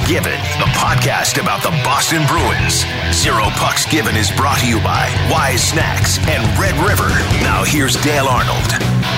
Given, the podcast about the Boston Bruins. Zero Pucks Given is brought to you by Wise Snacks and Red River. Now here's Dale Arnold.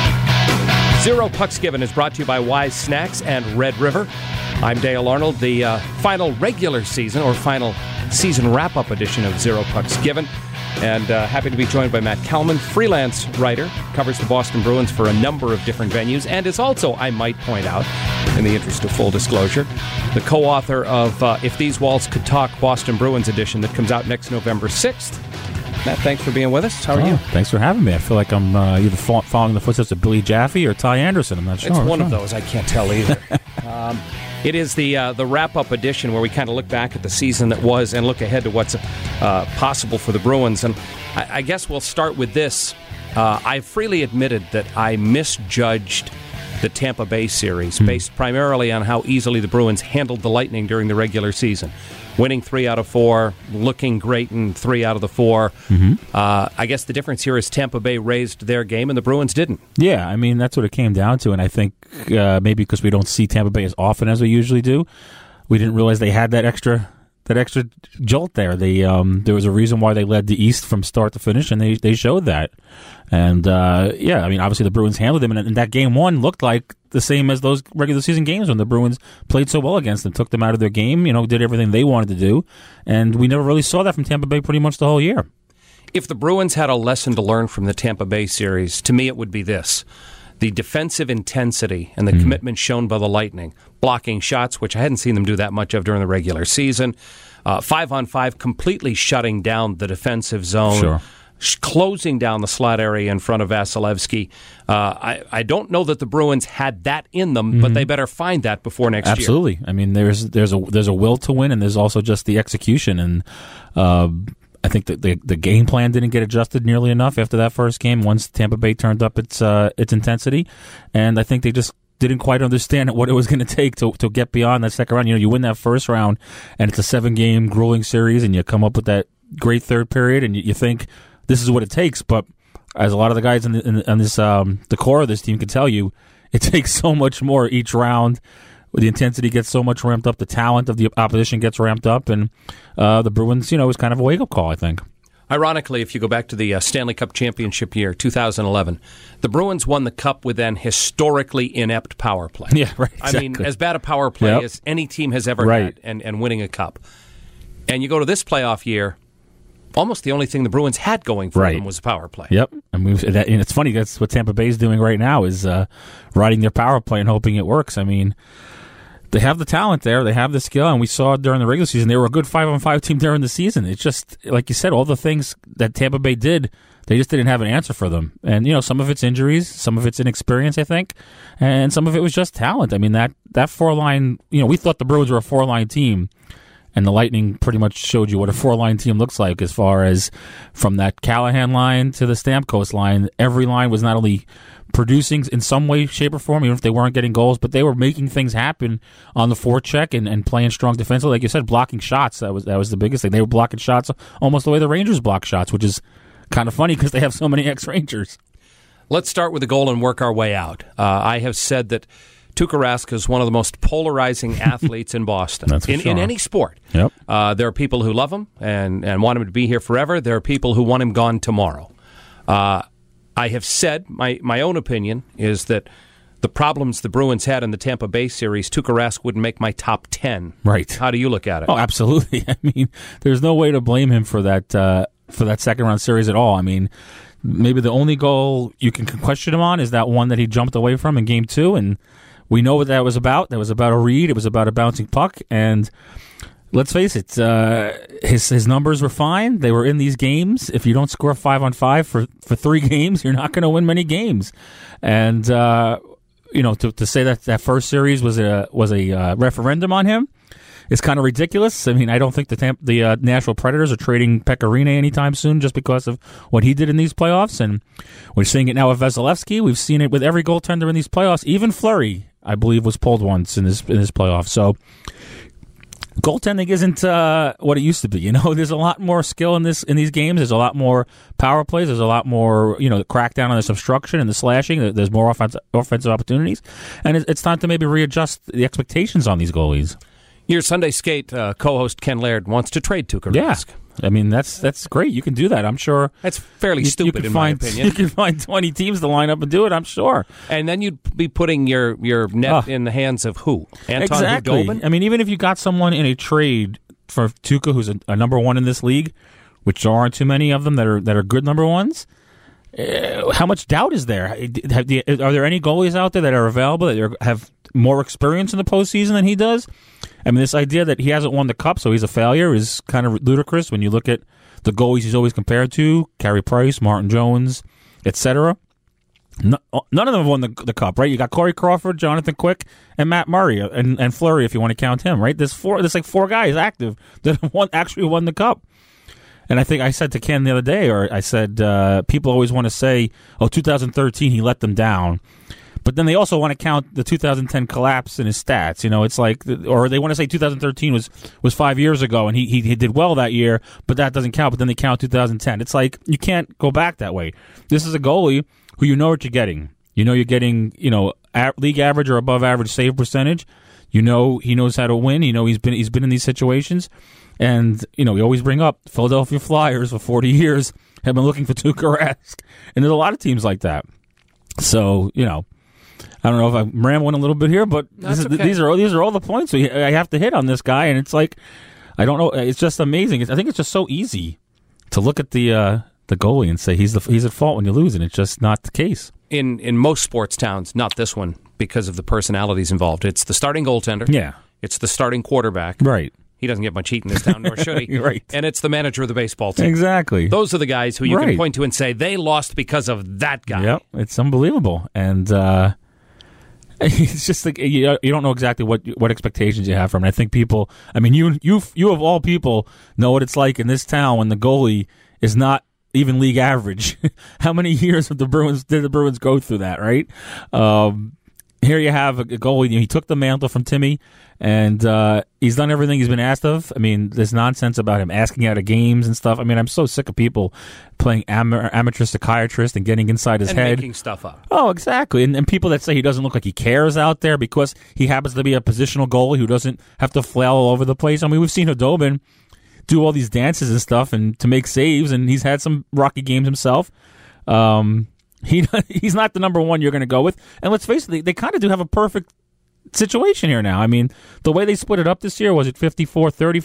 Zero Pucks Given is brought to you by Wise Snacks and Red River. I'm Dale Arnold, the final regular season or final season wrap-up edition of Zero Pucks Given. And happy to be joined by Matt Kalman, freelance writer, covers the Boston Bruins for a number of different venues, and is also, I might point out, in the interest of full disclosure, the co-author of If These Walls Could Talk, Boston Bruins edition that comes out next November 6th. Matt, thanks for being with us. How are you? Thanks for having me. I feel like I'm either following the footsteps of Billy Jaffe or Ty Anderson. I'm not sure. It's one of those. I can't tell either. It is the wrap-up edition where we kind of look back at the season that was and look ahead to what's possible for the Bruins. And I guess we'll start with this. I freely admitted that I misjudged the Tampa Bay series based primarily on how easily the Bruins handled the Lightning during the regular season. Winning 3 out of 4, looking great in 3 out of the 4. I guess the difference here is Tampa Bay raised their game and the Bruins didn't. Yeah, I mean, that's what it came down to. And I think maybe because we don't see Tampa Bay as often as we usually do, we didn't realize they had that extra jolt there. There was a reason why they led the East from start to finish, and they showed that. And, I mean, obviously the Bruins handled them, and that game one looked like the same as those regular season games when the Bruins played so well against them, took them out of their game, did everything they wanted to do, and we never really saw that from Tampa Bay pretty much the whole year. If the Bruins had a lesson to learn from the Tampa Bay series, to me it would be this. The defensive intensity and the commitment shown by the Lightning, blocking shots, which I hadn't seen them do that much of during the regular season, 5-on-5, completely shutting down the defensive zone, sure, closing down the slot area in front of Vasilevsky. I don't know that the Bruins had that in them, but they better find that before next year. Absolutely. I mean, there's a will to win, and there's also just the execution. And I think that the game plan didn't get adjusted nearly enough after that first game once Tampa Bay turned up its intensity. And I think they just didn't quite understand what it was going to take to get beyond that second round. You win that first round, and it's a 7-game grueling series, and you come up with that great third period, and you think this is what it takes. But as a lot of the guys on this the core of this team can tell you, it takes so much more each round. The intensity gets so much ramped up, the talent of the opposition gets ramped up, and the Bruins, was kind of a wake-up call, I think. Ironically, if you go back to the Stanley Cup championship year, 2011, the Bruins won the Cup with an historically inept power play. Yeah, right. Exactly. I mean, as bad a power play as any team has ever had, and winning a Cup. And you go to this playoff year, almost the only thing the Bruins had going for them was power play. Yep, and it's funny, that's what Tampa Bay is doing right now, is riding their power play and hoping it works. I mean, they have the talent there, they have the skill, and we saw during the regular season, they were a good 5-on-5 team during the season. It's just, like you said, all the things that Tampa Bay did, they just didn't have an answer for them. And, some of it's injuries, some of it's inexperience, I think, and some of it was just talent. I mean, that 4-line, we thought the Bruins were a 4-line team, and the Lightning pretty much showed you what a 4-line team looks like, as far as from that Callahan line to the Stamkos line. Every line was not only producing in some way, shape, or form, even if they weren't getting goals, but they were making things happen on the forecheck and playing strong defensively. Like you said, blocking shots, that was the biggest thing. They were blocking shots almost the way the Rangers block shots, which is kind of funny because they have so many ex-Rangers. Let's start with the goal and work our way out. I have said that Tuukka Rask is one of the most polarizing athletes in Boston. That's for sure. In any sport. Yep. There are people who love him and want him to be here forever. There are people who want him gone tomorrow. I have said, my own opinion is that the problems the Bruins had in the Tampa Bay series, Tuukka Rask wouldn't make my top 10. Right. How do you look at it? Oh, absolutely. I mean, there's no way to blame him for that second-round series at all. I mean, maybe the only goal you can question him on is that one that he jumped away from in Game 2, and we know what that was about. That was about a read. It was about a bouncing puck, and let's face it, his numbers were fine. They were in these games. If you don't score 5-on-5 for 3 games, you're not going to win many games. And to say that first series was a referendum on him is kind of ridiculous. I mean, I don't think the Nashville Predators are trading Pekka Rinne anytime soon just because of what he did in these playoffs. And we're seeing it now with Vasilevsky. We've seen it with every goaltender in these playoffs. Even Fleury, I believe, was pulled once in this playoff. So goaltending isn't what it used to be. There's a lot more skill in these games. There's a lot more power plays. There's a lot more, crackdown on this obstruction and the slashing. There's more offensive opportunities, and it's time to maybe readjust the expectations on these goalies. Your Sunday Skate co-host Ken Laird wants to trade Tuukka Rask. I mean, that's great. You can do that, I'm sure. That's fairly stupid, in my opinion. You can find 20 teams to line up and do it, I'm sure. And then you'd be putting your net in the hands of who? Anton Khudobin? I mean, even if you got someone in a trade for Tuukka, who's a number one in this league, which there aren't too many of them that are good number ones, how much doubt is there? Are there any goalies out there that are available that have more experience in the postseason than he does? I mean, this idea that he hasn't won the Cup, so he's a failure, is kind of ludicrous when you look at the goalies he's always compared to, Carey Price, Martin Jones, etc. None of them have won the Cup, right? You got Corey Crawford, Jonathan Quick, and Matt Murray, and Fleury, if you want to count him, right? There's like four guys active that actually won the Cup. And I think I said to Ken the other day, or I said, people always want to say, 2013, he let them down. But then they also want to count the 2010 collapse in his stats. You know, it's like, or they want to say 2013 was 5 years ago and he did well that year, but that doesn't count. But then they count 2010. It's like, you can't go back that way. This is a goalie who you know what you're getting. You know you're getting, league average or above average save percentage. You know he knows how to win. You know he's been in these situations. And, we always bring up Philadelphia Flyers for 40 years have been looking for Tuukka Rask. And there's a lot of teams like that. So, I don't know if I'm rambling a little bit here, but these are all the points I have to hit on this guy, and it's like, I don't know, it's just amazing. I think it's just so easy to look at the goalie and say he's at fault when you lose, and it's just not the case. In most sports towns, not this one, because of the personalities involved. It's the starting goaltender. Yeah. It's the starting quarterback. Right. He doesn't get much heat in this town, nor should he. Right. And it's the manager of the baseball team. Exactly. Those are the guys who you can point to and say, they lost because of that guy. Yep. It's unbelievable. And it's just like you don't know exactly what expectations you have from it. I think people, you of all people know what it's like in this town when the goalie is not even league average. How many years did the Bruins go through that, right? Here you have a goalie. He took the mantle from Timmy, and he's done everything he's been asked of. I mean, there's nonsense about him asking out of games and stuff. I mean, I'm so sick of people playing amateur psychiatrist and getting inside his head. And making stuff up. Oh, exactly. And people that say he doesn't look like he cares out there because he happens to be a positional goalie who doesn't have to flail all over the place. I mean, we've seen Khudobin do all these dances and stuff and to make saves, and he's had some rocky games himself. He's not the number one you're going to go with. And let's face it, they kind of do have a perfect situation here now. I mean, the way they split it up this year, was it 54-30,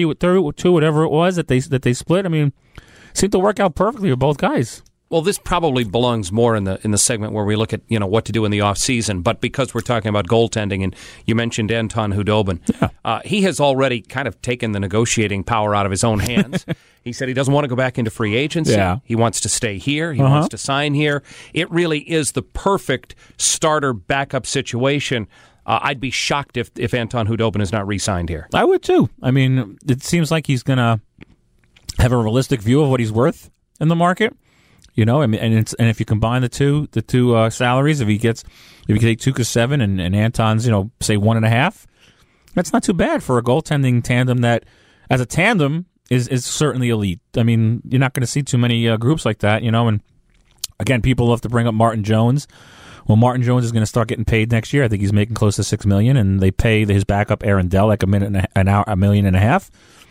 32, whatever it was that they split? I mean, seemed to work out perfectly with both guys. Well, this probably belongs more in the segment where we look at what to do in the off season. But because we're talking about goaltending, and you mentioned Anton Khudobin, he has already kind of taken the negotiating power out of his own hands. He said he doesn't want to go back into free agency. Yeah. He wants to stay here. He wants to sign here. It really is the perfect starter backup situation. I'd be shocked if Anton Khudobin is not re-signed here. I would too. I mean, it seems like he's going to have a realistic view of what he's worth in the market. And if you combine the two salaries, if you take Tuukka's 7 and Anton's, say 1.5, that's not too bad for a goaltending tandem that, as a tandem, is certainly elite. I mean, you're not going to see too many groups like that, And again, people love to bring up Martin Jones. Well, Martin Jones is going to start getting paid next year. I think he's making close to $6 million, and they pay his backup Aaron Dell like $1.5 million.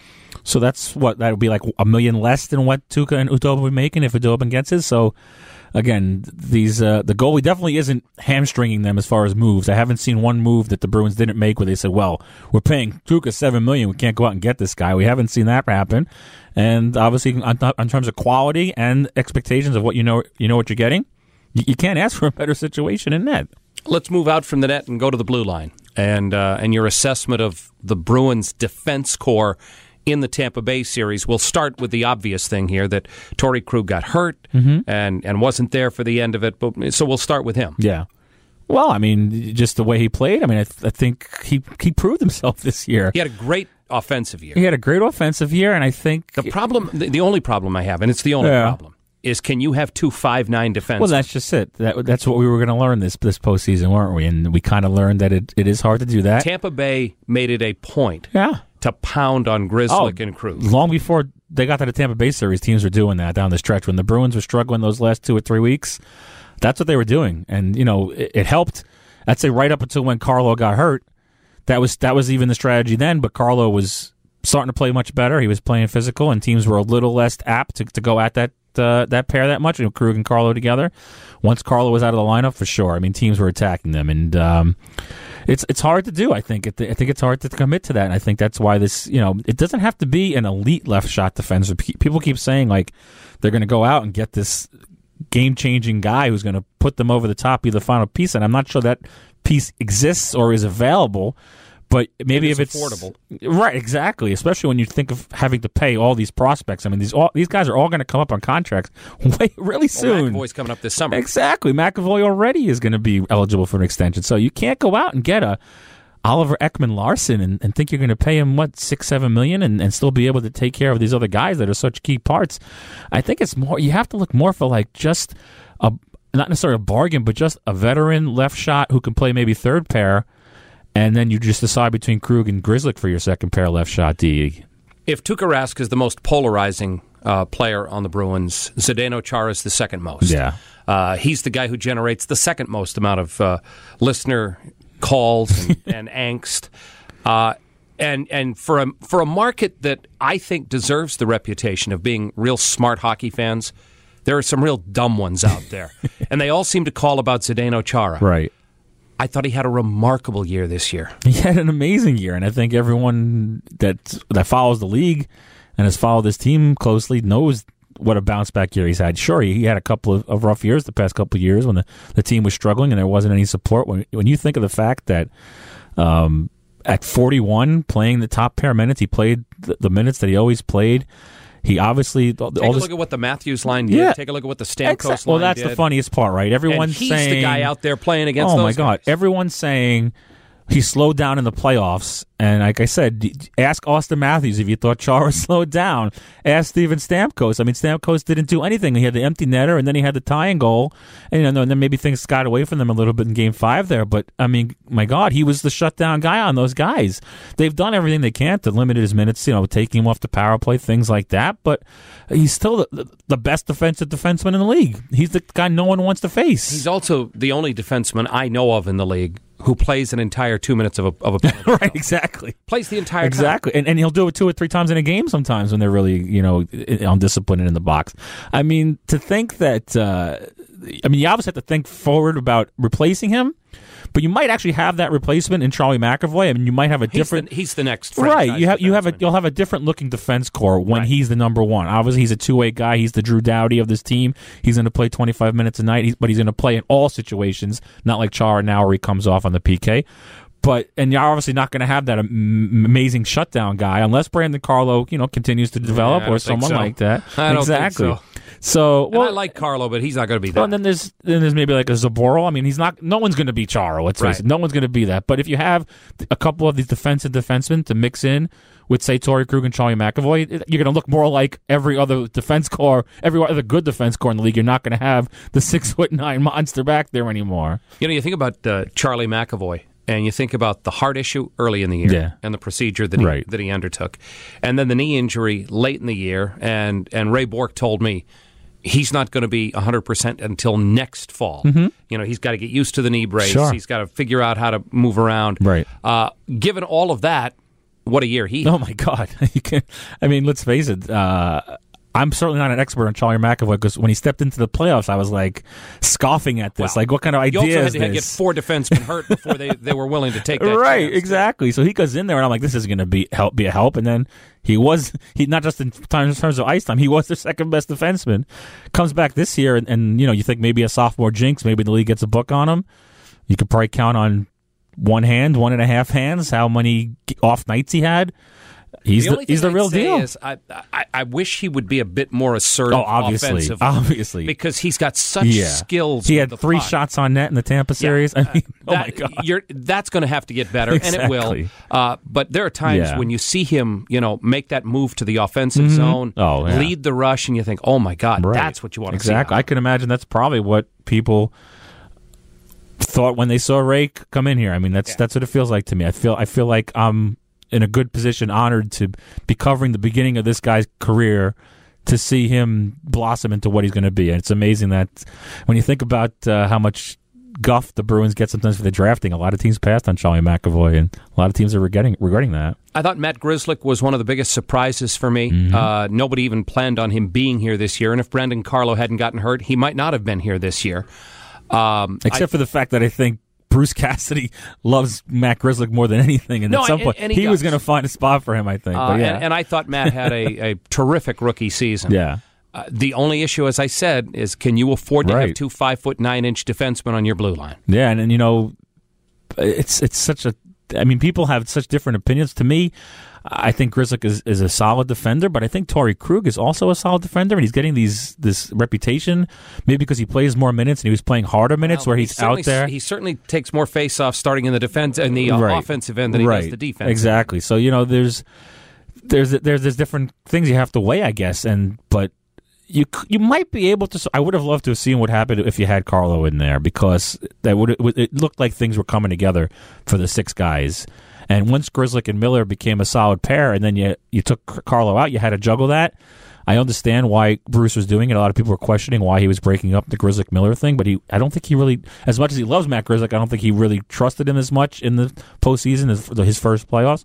So that would be like $1 million less than what Tuukka and Khudobin would be making if Khudobin gets his. So again, the goalie definitely isn't hamstringing them as far as moves. I haven't seen one move that the Bruins didn't make where they said, "Well, we're paying Tuukka $7 million. We can't go out and get this guy." We haven't seen that happen. And obviously, on terms of quality and expectations of what you know what you're getting, you can't ask for a better situation in net. Let's move out from the net and go to the blue line and your assessment of the Bruins' defense core in the Tampa Bay series. We'll start with the obvious thing here, that Torrey Krug got hurt and wasn't there for the end of it. So we'll start with him. Yeah. Well, I mean, just the way he played, I mean, I think he proved himself this year. He had a great offensive year. And I think the only problem I have, and it's the only problem, is can you have 2 5'9" defensemen? Well, that's just it. That's what we were going to learn this postseason, weren't we? And we kind of learned that it is hard to do that. Tampa Bay made it a point to pound on Grzelcyk and Krug. Long before they got to the Tampa Bay series, teams were doing that down the stretch. When the Bruins were struggling those last 2 or 3 weeks, that's what they were doing. And, it helped, I'd say right up until when Carlo got hurt. that was even the strategy then. But Carlo was starting to play much better. He was playing physical, and teams were a little less apt to go at that pair that much. Krug and Carlo together. Once Carlo was out of the lineup, for sure. I mean, teams were attacking them, and it's hard to do. I think it's hard to commit to that, and I think that's why this. It doesn't have to be an elite left shot defender. People keep saying like they're going to go out and get this game-changing guy who's going to put them over the top, be the final piece, and I'm not sure that piece exists or is available. But maybe if it's affordable, right? Exactly. Especially when you think of having to pay all these prospects. I mean, these guys are all going to come up on contracts really soon. McAvoy's coming up this summer. Exactly. McAvoy already is going to be eligible for an extension, so you can't go out and get a Oliver Ekman-Larsson and think you're going to pay him $6-7 million and still be able to take care of these other guys that are such key parts. I think it's more. You have to look more for like just not necessarily a bargain, but just a veteran left shot who can play maybe third pair. And then you just decide between Krug and Grzelcyk for your second pair left shot D. If Tuukka Rask is the most polarizing player on the Bruins, Zdeno Chara is the second most. Yeah. He's the guy who generates the second most amount of listener calls and angst. And for a market that I think deserves the reputation of being real smart hockey fans, there are some real dumb ones out there. And they all seem to call about Zdeno Chara. Right. I thought he had a remarkable year this year. He had an amazing year, and I think everyone that follows the league and has followed this team closely knows what a bounce-back year he's had. Sure, he had a couple of rough years the past couple of years when the team was struggling and there wasn't any support. When you think of the fact that at 41, playing the top pair minutes, he played the minutes that he always played. He obviously... Take a look at what the Matthews line did. Yeah. Take a look at what the Stamkos line did. Well, that's the funniest part, right? Everyone's he's saying... the guy out there playing against those Oh, my God. guys. Everyone's saying he slowed down in the playoffs. And like I said, ask Austin Matthews if you thought Chara slowed down. Ask Steven Stamkos. I mean, Stamkos didn't do anything. He had the empty netter, and then he had the tying goal. And then maybe things got away from them a little bit in Game 5 there. But, I mean, my God, he was the shutdown guy on those guys. They've done everything they can to limit his minutes, taking him off the power play, things like that. But he's still the best defensive defenseman in the league. He's the guy no one wants to face. He's also the only defenseman I know of in the league who plays an entire 2 minutes of a penalty. Right, exactly. Plays the entire exactly. time. And he'll do it 2 or 3 times in a game sometimes when they're really, undisciplined in the box. I mean, to think that, you obviously have to think forward about replacing him, but you might actually have that replacement in Charlie McAvoy. I mean, you might have a different. He's the next franchise right. You'll have a different looking defense core when he's the number one. Obviously, he's a 2-way guy. He's the Drew Doughty of this team. He's going to play 25 minutes a night, but he's going to play in all situations. Not like Chara now, where he comes off on the PK. And you're obviously not going to have that amazing shutdown guy unless Brandon Carlo, continues to develop or someone like that. I don't think so. So, I like Carlo, but he's not going to be that. Well, and then there's maybe like a Zaboral. I mean, he's not. No one's going to be Chara. Let's face it. No one's going to be that. But if you have a couple of these defensive defensemen to mix in with, say, Torrey Krug and Charlie McAvoy, you're going to look more like every other defense core, every other good defense core in the league. You're not going to have the 6'9" monster back there anymore. You think about Charlie McAvoy. And you think about the heart issue early in the year and the procedure that he undertook. And then the knee injury late in the year. And Ray Bourque told me he's not going to be 100% until next fall. Mm-hmm. He's got to get used to the knee brace. Sure. He's got to figure out how to move around. Right. Given all of that, what a year he had. Oh, my God. Let's face it. I'm certainly not an expert on Charlie McAvoy because when he stepped into the playoffs, I was like scoffing at this. What kind of idea is this? You also had to get 4 defensemen hurt before they were willing to take that right, chance. Exactly. So he goes in there, and I'm like, this is going to be a help. And then he not just in terms of ice time, he was their second best defenseman. Comes back this year, and you think maybe a sophomore jinx, maybe the league gets a book on him. You could probably count on 1 hand, 1.5 hands, how many off nights he had. He's the real deal. Is I wish he would be a bit more assertive offensively. Obviously. Because he's got such skills. He had with the 3 puck. shots on net in the Tampa series. Oh, my God. That's going to have to get better, exactly. and it will. But there are times when you see him, make that move to the offensive zone, lead the rush, and you think, oh, my God, that's what you want to see. Exactly. I can imagine that's probably what people thought when they saw Ray come in here. I mean, that's what it feels like to me. I feel like I'm in a good position, honored to be covering the beginning of this guy's career, to see him blossom into what he's going to be. And it's amazing that when you think about how much guff the Bruins get sometimes for the drafting. A lot of teams passed on Charlie McAvoy, and a lot of teams are regretting that. I thought Matt Grzelcyk was one of the biggest surprises for me. Nobody even planned on him being here this year, and if Brandon Carlo hadn't gotten hurt, he might not have been here this year. Except for the fact that I think Bruce Cassidy loves Matt Grzelcyk more than anything, and at some point he was going to find a spot for him, I think. But yeah. And I thought Matt had a terrific rookie season. Yeah. The only issue, as I said, is can you afford to have 2 5'9" defensemen on your blue line? Yeah, and you know, it's such a. I mean, people have such different opinions. To me, I think Grzelcyk is a solid defender, but I think Torrey Krug is also a solid defender, and he's getting this reputation maybe because he plays more minutes and he was playing harder minutes where he's out there. He certainly takes more face-offs starting in the defense and the offensive end than he does the defense. Exactly. So you know, there's different things you have to weigh, I guess, but. You might be able to. I would have loved to have seen what happened if you had Carlo in there, because it looked like things were coming together for the 6 guys. And once Grzelcyk and Miller became a solid pair, and then you took Carlo out, you had to juggle that. I understand why Bruce was doing it. A lot of people were questioning why he was breaking up the Grzelcyk-Miller thing, but I don't think he really, as much as he loves Matt Grzelcyk, I don't think he really trusted him as much in the postseason as his first playoffs.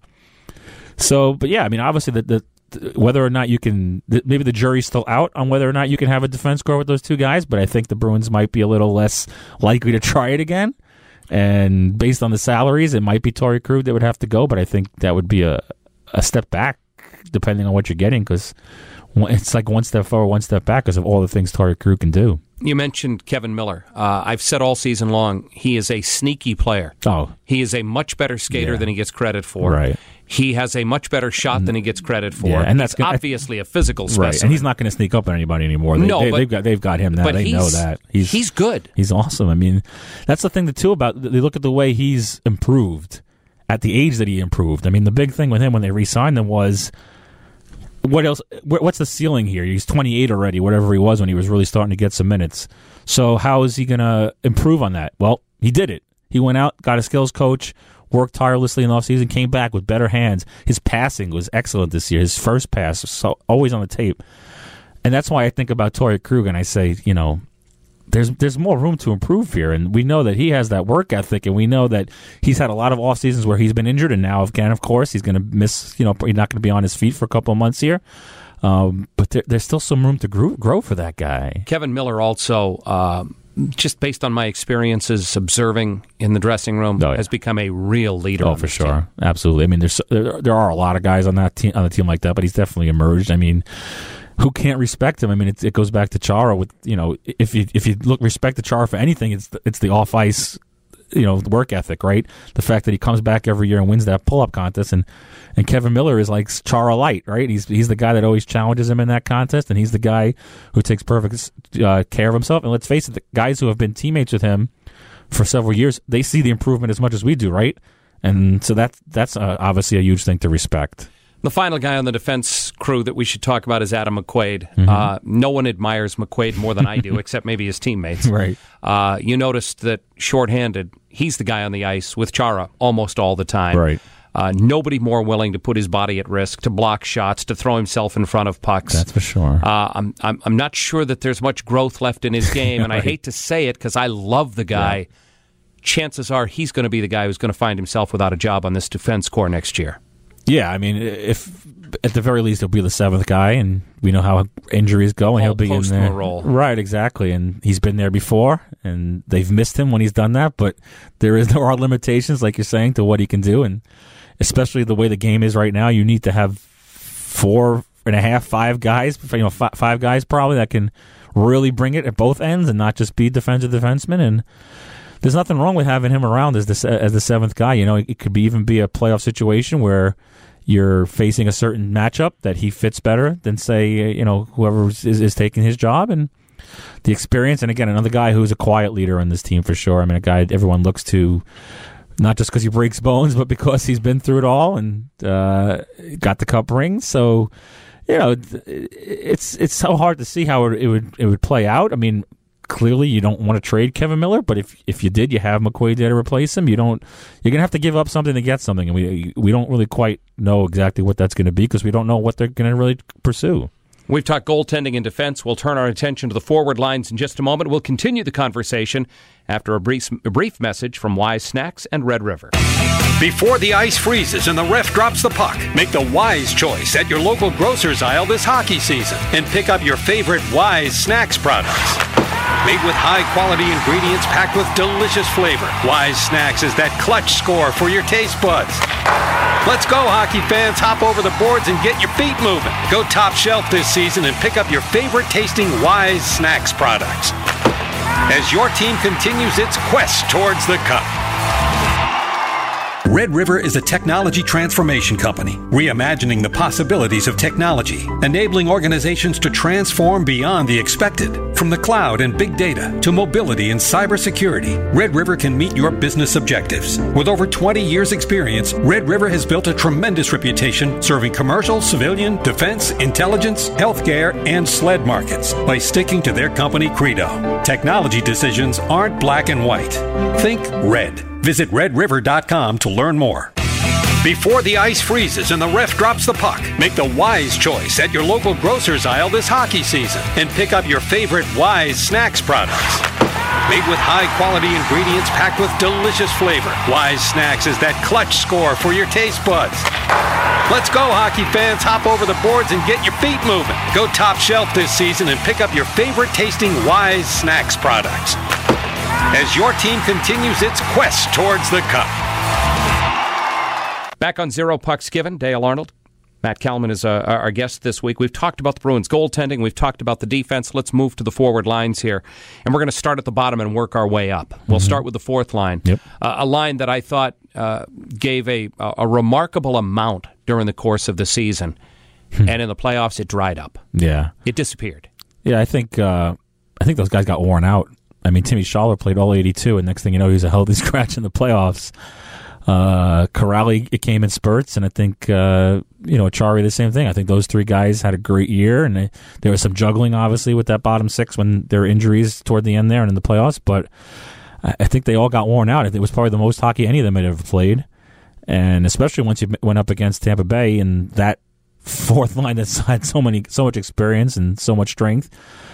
So, but yeah, I mean, obviously whether or not you can, maybe the jury's still out on whether or not you can have a defense core with those 2 guys, but I think the Bruins might be a little less likely to try it again. And based on the salaries, it might be Torrey Krug that would have to go, but I think that would be a step back depending on what you're getting, because it's like one step forward, one step back because of all the things Torrey Krug can do. You mentioned Kevin Miller. I've said all season long, he is a sneaky player. Oh. He is a much better skater than he gets credit for. Right. He has a much better shot than he gets credit for. Yeah, and that's obviously a physical specimen. Right, and he's not going to sneak up on anybody anymore. They've got him now. They know that. He's good. He's awesome. I mean, that's the thing, too, about they look at the way he's improved at the age that he improved. I mean, the big thing with him when they re-signed him was, what else? What's the ceiling here? He's 28 already, whatever he was when he was really starting to get some minutes. So how is he going to improve on that? Well, he did it. He went out, got a skills coach, worked tirelessly in the offseason, came back with better hands. His passing was excellent this year. His first pass was always on the tape. And that's why I think about Torrey Krug, and I say, you know, there's more room to improve here. And we know that he has that work ethic, and we know that he's had a lot of off seasons where he's been injured, and now again, of course, he's going to miss, you know, he's not going to be on his feet for a couple of months here. But there's still some room to grow for that guy. Kevin Miller also, just based on my experiences observing in the dressing room, has become a real leader. Oh, for sure. Team. Absolutely. I mean, there are a lot of guys on that team, on a team like that, but he's definitely emerged. I mean, who can't respect him? I mean, it goes back to Chara. With, you know, if you respect the Chara for anything, it's the off ice, you know, work ethic, right? The fact that he comes back every year and wins that pull up contest, and Kevin Miller is like Chara light, right? He's the guy that always challenges him in that contest, and he's the guy who takes perfect care of himself. And let's face it, the guys who have been teammates with him for several years, they see the improvement as much as we do, right? And so that's obviously a huge thing to respect. The final guy on the defense crew that we should talk about is Adam McQuaid. Mm-hmm. No one admires McQuaid more than I do, except maybe his teammates. Right. You noticed that shorthanded, he's the guy on the ice with Chara almost all the time. Right. Nobody more willing to put his body at risk, to block shots, to throw himself in front of pucks. That's for sure. I'm not sure that there's much growth left in his game, and Right. I hate to say it because I love the guy. Yeah. Chances are he's going to be the guy who's going to find himself without a job on this defense corps next year. Yeah, I mean, if at the very least he'll be the 7th guy, and we know how injuries go, and he'll be in there. Role. Right, exactly, and he's been there before, and they've missed him when he's done that. But there are limitations, like you're saying, to what he can do, and especially the way the game is right now, you need to have 4.5, 5 guys, 5 guys probably that can really bring it at both ends, and not just be defensive defensemen. And there's nothing wrong with having him around as the 7th guy. You know, it could even be a playoff situation where you're facing a certain matchup that he fits better than, say, you know, whoever is taking his job, and the experience. And again, another guy who's a quiet leader on this team for sure. I mean, a guy everyone looks to, not just because he breaks bones, but because he's been through it all and got the cup ring. So, you know, it's so hard to see how it would play out. I mean, clearly you don't want to trade Kevin Miller, but if you did, you have McQuaid there to replace him. You're gonna have to give up something to get something, and we don't really quite know exactly what that's going to be because we don't know what they're going to really pursue. We've talked goaltending and defense. We'll turn our attention to the forward lines in just a moment. We'll continue the conversation after a brief message from Wise Snacks and Red River. Before the ice freezes and the ref drops the puck, make the Wise choice at your local grocer's aisle this hockey season and pick up your favorite Wise Snacks products. Made with high-quality ingredients packed with delicious flavor, Wise Snacks is that clutch score for your taste buds. Let's go, hockey fans. Hop over the boards and get your feet moving. Go top shelf this season and pick up your favorite tasting Wise Snacks products as your team continues its quest towards the cup. Red River is a technology transformation company, reimagining the possibilities of technology, enabling organizations to transform beyond the expected. From the cloud and big data to mobility and cybersecurity, Red River can meet your business objectives. With over 20 years' experience, Red River has built a tremendous reputation serving commercial, civilian, defense, intelligence, healthcare, and sled markets by sticking to their company credo. Technology decisions aren't black and white. Think red. Visit redriver.com to learn more. Before the ice freezes and the ref drops the puck, make the Wise choice at your local grocer's aisle this hockey season and pick up your favorite Wise Snacks products. Made with high-quality ingredients packed with delicious flavor, Wise Snacks is that clutch score for your taste buds. Let's go, hockey fans. Hop over the boards and get your feet moving. Go top shelf this season and pick up your favorite tasting Wise Snacks products as your team continues its quest towards the cup. Back on Zero Pucks Given, Dale Arnold. Matt Kalman is our guest this week. We've talked about the Bruins goaltending. We've talked about the defense. Let's move to the forward lines here. And we're going to start at the bottom and work our way up. We'll start with the fourth line. Yep. A line that I thought gave a remarkable amount during the course of the season. And in the playoffs, it dried up. Yeah. It disappeared. Yeah, I think those guys got worn out. I mean, Timmy Schaller played all 82, and next thing you know, he was a healthy scratch in the playoffs. Corrali, it came in spurts, and I think, Achari, the same thing. I think those three guys had a great year, and there was some juggling, obviously, with that bottom six when there were injuries toward the end there and in the playoffs, but I think they all got worn out. It was probably the most hockey any of them had ever played, and especially once you went up against Tampa Bay and that fourth line that's had so much experience and so much strength.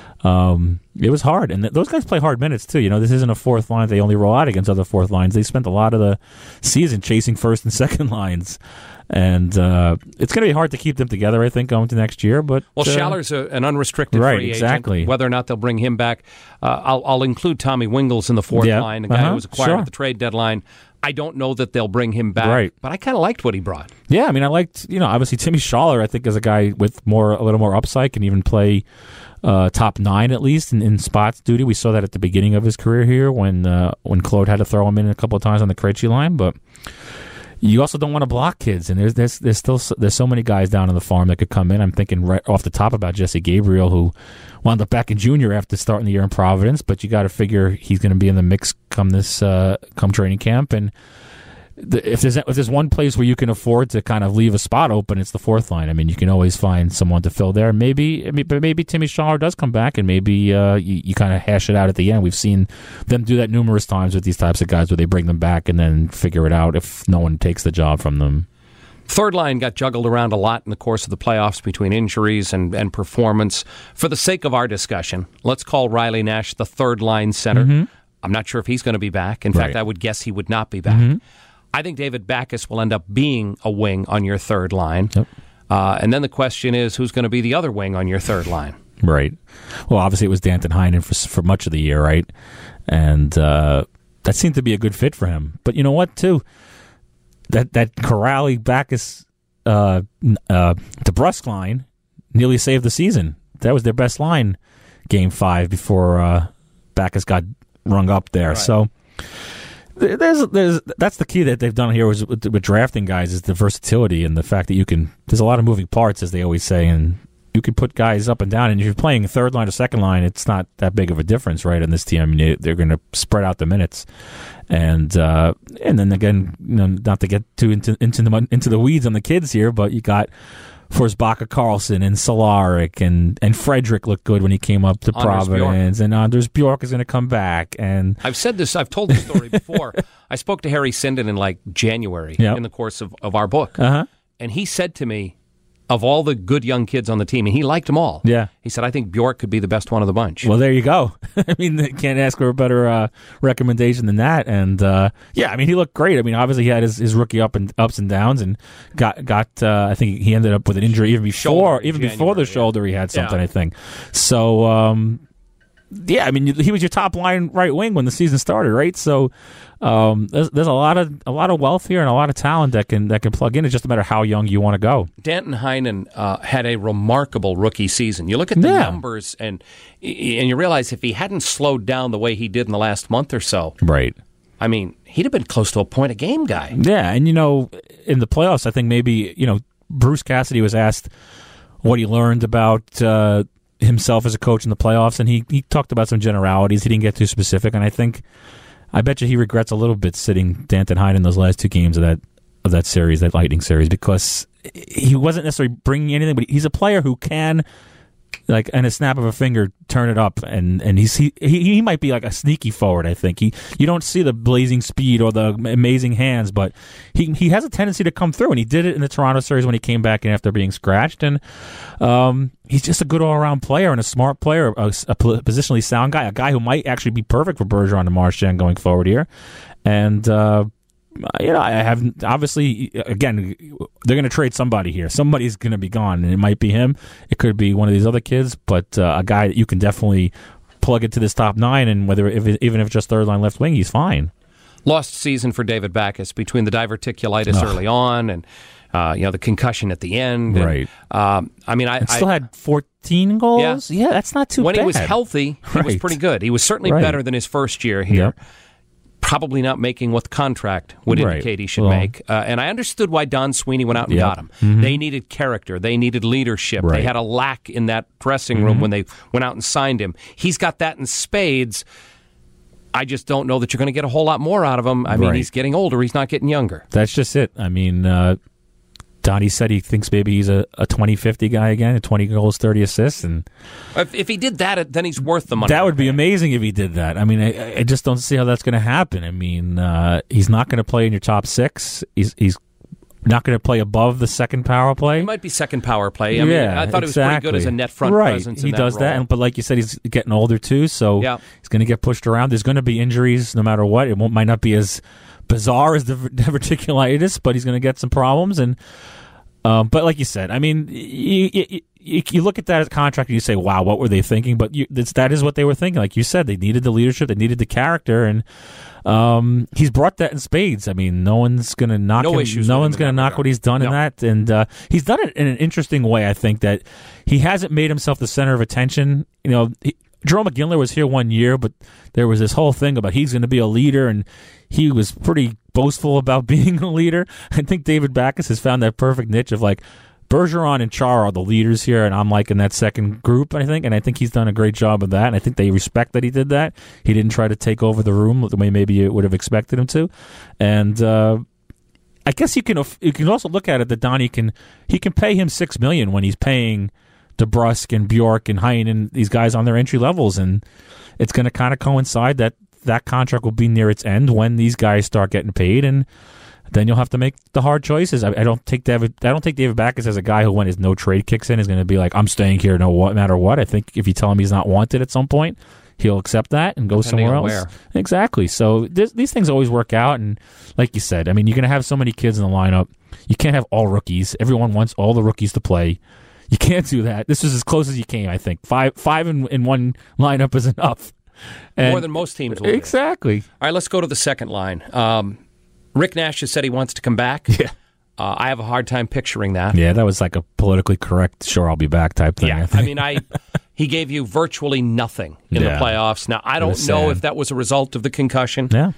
It was hard, and those guys play hard minutes too. This isn't a fourth line they only roll out against other fourth lines. They spent a lot of the season chasing first and second lines, and it's going to be hard to keep them together, I think, going to next year. But Schaller's an unrestricted free agent. Exactly. Whether or not they'll bring him back, I'll include Tommy Wingels in the fourth line, the guy who was acquired at the trade deadline. I don't know that they'll bring him back, but I kind of liked what he brought. Yeah, I mean, I liked, obviously Timmy Schaller, I think, is a guy with a little more upside, can even play top 9 at least in spots duty. We saw that at the beginning of his career here when Claude had to throw him in a couple of times on the Krejci line, but you also don't want to block kids, and there's so many guys down on the farm that could come in. I'm thinking right off the top about Jesse Gabriel, who wound up back in junior after starting the year in Providence, but you got to figure he's going to be in the mix come training camp. And if there's one place where you can afford to kind of leave a spot open, it's the fourth line. I mean, you can always find someone to fill there. Maybe Timmy Schaller does come back, and maybe you kind of hash it out at the end. We've seen them do that numerous times with these types of guys, where they bring them back and then figure it out if no one takes the job from them. Third line got juggled around a lot in the course of the playoffs between injuries and performance. For the sake of our discussion, let's call Riley Nash the third line center. Mm-hmm. I'm not sure if he's going to be back. In fact, I would guess he would not be back. Mm-hmm. I think David Backes will end up being a wing on your third line. Yep. And then the question is, who's going to be the other wing on your third line? Right. Well, obviously it was Danton Heinen for much of the year, right? And that seemed to be a good fit for him. But you know what, too? That Corrali, Backes, DeBrusk line nearly saved the season. That was their best line Game 5 before Backes got rung up there. Right. So that's the key that they've done here with drafting guys, is the versatility and the fact that there's a lot of moving parts, as they always say, and you can put guys up and down. And if you're playing third line or second line, it's not that big of a difference, right? In this team, I mean, they're going to spread out the minutes, and then again, not to get too into the weeds on the kids here, but you got Forsbacka Karlsson and Solaric and Frederick looked good when he came up to Providence, and Anders Bjork is going to come back. And I've told this story before. I spoke to Harry Sinden in January in the course of our book, and he said to me, of all the good young kids on the team, and he liked them all. Yeah. He said, I think Bjork could be the best one of the bunch. Well, there you go. I mean, they can't ask for a better recommendation than that. And, I mean, he looked great. I mean, obviously he had his rookie ups and downs and got I think he ended up with an injury even before the shoulder he had something, I think. So, I mean, he was your top line right wing when the season started, right? So there's a lot of wealth here and a lot of talent that can plug in. It's just a matter of how young you want to go. Danton Heinen had a remarkable rookie season. You look at the numbers and you realize if he hadn't slowed down the way he did in the last month or so, right? I mean, he'd have been close to a point a game guy. Yeah, and in the playoffs, I think maybe Bruce Cassidy was asked what he learned about himself as a coach in the playoffs, and he talked about some generalities. He didn't get too specific, and I bet you he regrets a little bit sitting Danton Heinen in those last 2 games of that series, that Lightning series, because he wasn't necessarily bringing anything, but he's a player who can, like, in a snap of a finger, turn it up, and he might be like a sneaky forward. I think you don't see the blazing speed or the amazing hands, but he has a tendency to come through, and he did it in the Toronto series when he came back in after being scratched, and he's just a good all-around player and a smart player, a positionally sound guy, a guy who might actually be perfect for Bergeron and Marchand going forward here, and. I haven't. Obviously, again, they're going to trade somebody here. Somebody's going to be gone, and it might be him. It could be one of these other kids, but a guy that you can definitely plug into this top 9, and even if just third line left wing, he's fine. Lost season for David Backes between the diverticulitis early on and the concussion at the end. Right. And, I still had 14 goals. Yeah, that's not too bad. When he was healthy, he was pretty good. He was certainly better than his first year here. Yep. Probably not making what the contract would indicate he should make. And I understood why Don Sweeney went out and got him. Mm-hmm. They needed character. They needed leadership. Right. They had a lack in that dressing room when they went out and signed him. He's got that in spades. I just don't know that you're going to get a whole lot more out of him. I mean, he's getting older. He's not getting younger. That's just it. I mean, Donnie said he thinks maybe he's a 20-50 guy again, 20 goals, 30 assists. And if he did that, then he's worth the money. That would be amazing if he did that. I mean, I just don't see how that's going to happen. I mean, he's not going to play in your top 6. He's not going to play above the second power play. He might be second power play. I thought he was pretty good as a net front presence. He does role. that, but like you said, he's getting older too, so he's going to get pushed around. There's going to be injuries no matter what. It might not be as bizarre as the diverticulitis, but he's going to get some problems. And but like you said, I mean, you look at that as a contract and you say, wow, what were they thinking? But that is what they were thinking. Like you said, they needed the leadership, they needed the character, and he's brought that in spades. I mean, no one's going to knock him. No one's going to knock what he's done in that. And he's done it in an interesting way, I think, that he hasn't made himself the center of attention. Jerome McGinley was here 1 year, but there was this whole thing about he's going to be a leader, and he was pretty boastful about being a leader. I think David Backes has found that perfect niche of like Bergeron and Char are the leaders here, and I'm like in that second group, I think, and I think he's done a great job of that, and I think they respect that he did that. He didn't try to take over the room the way maybe you would have expected him to, and I guess you can also look at it that Donnie can pay him $6 million when he's paying DeBrusk and Bjork and Heinen and these guys on their entry levels, and it's going to kind of coincide that contract will be near its end when these guys start getting paid, and then you'll have to make the hard choices. I don't take David Backes as a guy who, when his no trade kicks in, is going to be like, I'm staying here no matter what. I think if you tell him he's not wanted at some point, he'll accept that and go somewhere else. Where. Exactly. So these things always work out, and like you said, I mean, you're going to have so many kids in the lineup. You can't have all rookies. Everyone wants all the rookies to play. You can't do that. This is as close as you came, I think. Five in one lineup is enough. And more than most teams will. Exactly. All right, let's go to the second line. Rick Nash has said he wants to come back. Yeah. I have a hard time picturing that. Yeah, that was like a politically correct, sure, I'll be back type thing. Yeah, I mean, he gave you virtually nothing in the playoffs. Now, I don't know if that was a result of the concussion. Yeah.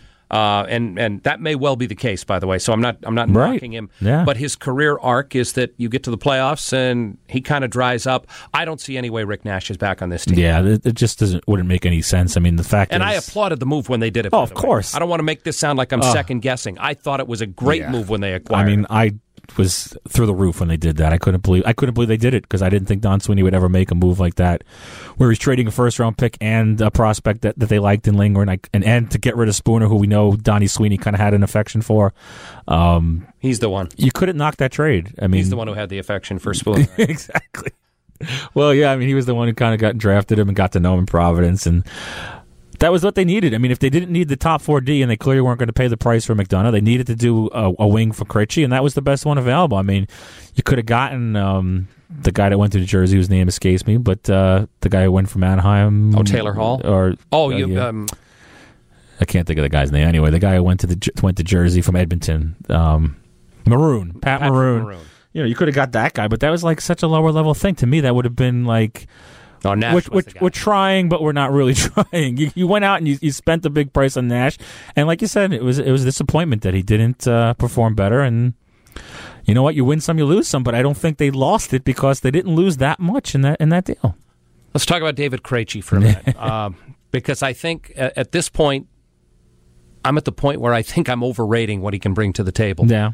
And that may well be the case, by the way. So I'm not knocking him. Yeah. But his career arc is that you get to the playoffs and he kind of dries up. I don't see any way Rick Nash is back on this team. Yeah, it just wouldn't make any sense. I mean, the fact I applauded the move when they did it. Oh, of course. I don't want to make this sound like I'm second guessing. I thought it was a great move when they acquired. I mean, I was through the roof when they did that. I couldn't believe they did it because I didn't think Don Sweeney would ever make a move like that, where he's trading a first-round pick and a prospect that they liked in Lindgren, and to get rid of Spooner, who we know Donnie Sweeney kind of had an affection for. He's the one. You couldn't knock that trade. I mean, he's the one who had the affection for Spooner. Exactly. Well, yeah, I mean, he was the one who kind of got drafted him and got to know him in Providence, and that was what they needed. I mean, if they didn't need the top 4D and they clearly weren't going to pay the price for McDonough, they needed to do a wing for Krejci, and that was the best one available. I mean, you could have gotten the guy that went to New Jersey, whose name escapes me, but the guy who went from Anaheim. Oh, Taylor Hall? I can't think of the guy's name. Anyway, the guy who went to Jersey from Edmonton. Maroon. Pat Maroon. You know, you could have got that guy, but that was like such a lower level thing. To me, that would have been like, Nash we're trying, but we're not really trying. You went out and you spent a big price on Nash, and like you said, it was a disappointment that he didn't perform better. And you know what? You win some, you lose some, but I don't think they lost it because they didn't lose that much in that deal. Let's talk about David Krejci for a minute, because I think at this point, I'm at the point where I think I'm overrating what he can bring to the table. Yeah.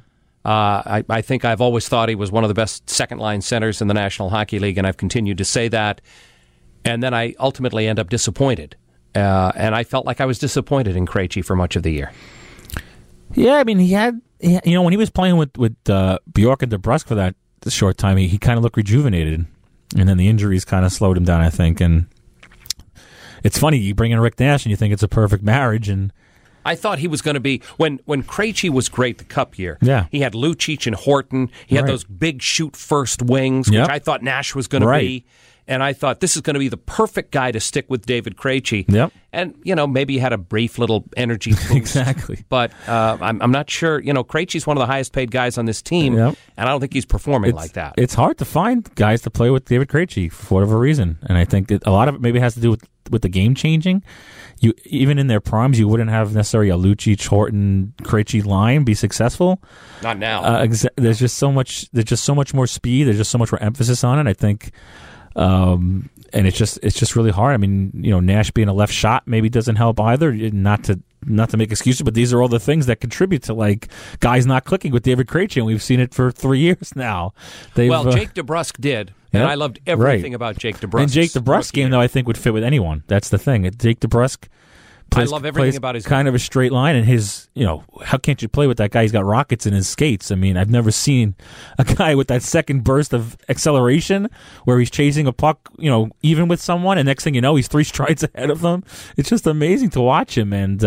I think I've always thought he was one of the best second-line centers in the National Hockey League, and I've continued to say that. And then I ultimately end up disappointed. And I felt like I was disappointed in Krejci for much of the year. Yeah, I mean, when he was playing with Bjork and DeBrusk for that short time, he kind of looked rejuvenated. And then the injuries kind of slowed him down, I think. And it's funny, you bring in Rick Nash and you think it's a perfect marriage, and I thought he was going to be, when Krejci was great the Cup year, he had Lucic and Horton. He had those big shoot-first wings, which I thought Nash was going to be. And I thought this is going to be the perfect guy to stick with David Krejci. Yep. And, maybe he had a brief little energy boost. Exactly. But I'm not sure. Krejci's one of the highest-paid guys on this team, and I don't think he's performing like that. It's hard to find guys to play with David Krejci for whatever reason. And I think a lot of it maybe has to do with the game changing. Even in their primes, you wouldn't have necessarily a Lucic, Horton, Krejci line be successful. Not now. There's just so much. There's just so much more speed. There's just so much more emphasis on it. I think, and it's just really hard. I mean, Nash being a left shot maybe doesn't help either. Not to make excuses, but these are all the things that contribute to like guys not clicking with David Krejci, and we've seen it for 3 years now. Jake DeBrusk did. And I loved everything about Jake DeBrusk. And Jake DeBrusk's game, though, I think would fit with anyone. That's the thing. Jake DeBrusk plays, I love everything about his kind of a straight line, and his, how can't you play with that guy? He's got rockets in his skates. I mean, I've never seen a guy with that second burst of acceleration where he's chasing a puck, even with someone, and next thing you know, he's 3 strides ahead of them. It's just amazing to watch him, and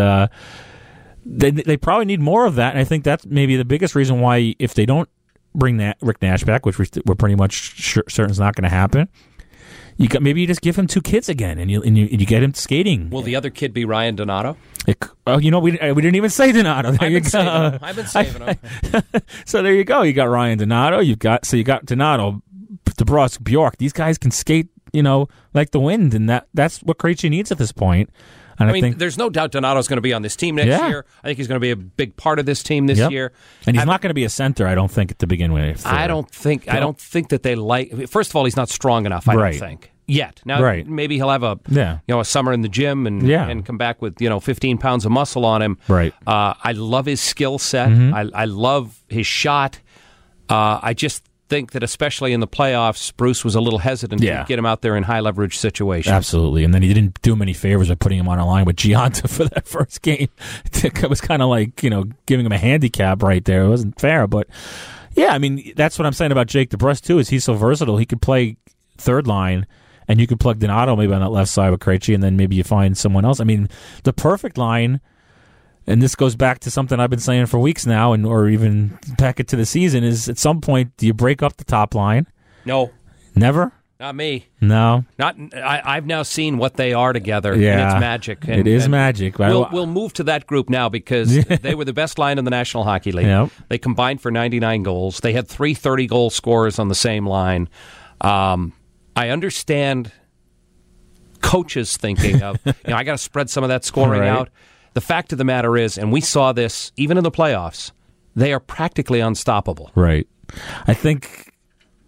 they probably need more of that, and I think that's maybe the biggest reason why if they don't bring Rick Nash back, which we're pretty much certain is not going to happen. Maybe you just give him 2 kids again, and you get him skating. Will the other kid be Ryan Donato? We didn't even say Donato. There I've been saving him. So there you go. You got Ryan Donato. You got Donato, DeBrusk, Bjork. These guys can skate, like the wind, and that's what Krejci needs at this point. And I think there's no doubt Donato's going to be on this team next year. I think he's going to be a big part of this team this year. And he's not going to be a center, I don't think, to begin with. I don't think that they like. First of all, he's not strong enough. I don't think yet. Now maybe he'll have a summer in the gym and come back with 15 pounds of muscle on him. Right. I love his skill set. I love his shot. I just think that especially in the playoffs, Bruce was a little hesitant to get him out there in high leverage situations. Absolutely, and then he didn't do him any favors by putting him on a line with Gianta for that first game. It was kind of like giving him a handicap right there. It wasn't fair, but yeah, I mean that's what I'm saying about Jake DeBrusk too. Is he's so versatile? He could play third line, and you could plug Donato maybe on that left side with Krejci, and then maybe you find someone else. I mean, the perfect line. And this goes back to something I've been saying for weeks now, or even back into the season, is at some point, do you break up the top line? No. Never? Not me. No. I've now seen what they are together, and it's magic. It is magic. We'll move to that group now because they were the best line in the National Hockey League. Yep. They combined for 99 goals. They had 3 30-goal scorers on the same line. I understand coaches thinking of, I got to spread some of that scoring out. The fact of the matter is, and we saw this even in the playoffs, they are practically unstoppable. Right. I think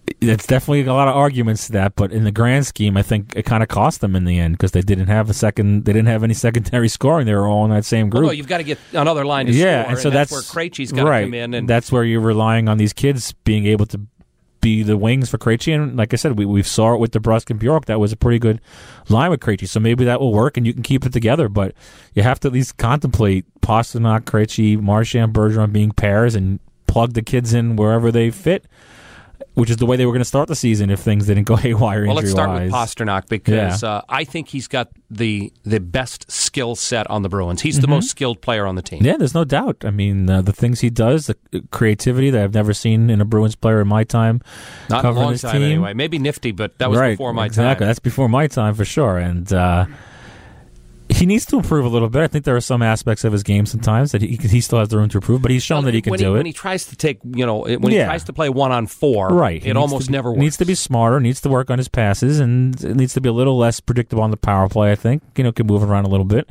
It's definitely a lot of arguments to that, but in the grand scheme, I think it kind of cost them in the end because they didn't have any secondary scoring. They were all in that same group. Well, no, you've got to get another line to score, and so that's where Krejci's got to come in. And that's where you're relying on these kids being able to be the wings for Krejci. And like I said, we saw it with DeBrusk and Bjork. That was a pretty good line with Krejci. So maybe that will work and you can keep it together. But you have to at least contemplate Pastrnak, Krejci, Marchand, Bergeron being pairs and plug the kids in wherever they fit, which is the way they were going to start the season if things didn't go haywire injury-wise. Well, let's start with Pastrnak because I think he's got the best skill set on the Bruins. He's the most skilled player on the team. Yeah, there's no doubt. I mean, the things he does, the creativity that I've never seen in a Bruins player in my time. Not in a long his time team. Anyway. Maybe nifty, but that was before my time. Exactly, that's before my time for sure. And he needs to improve a little bit. I think there are some aspects of his game sometimes that he still has the room to improve, but he's shown that he can do it. When he tries to take, he tries to play 1-on-4, right? It almost never works. He needs to be smarter, needs to work on his passes, and it needs to be a little less predictable on the power play. I think can move around a little bit.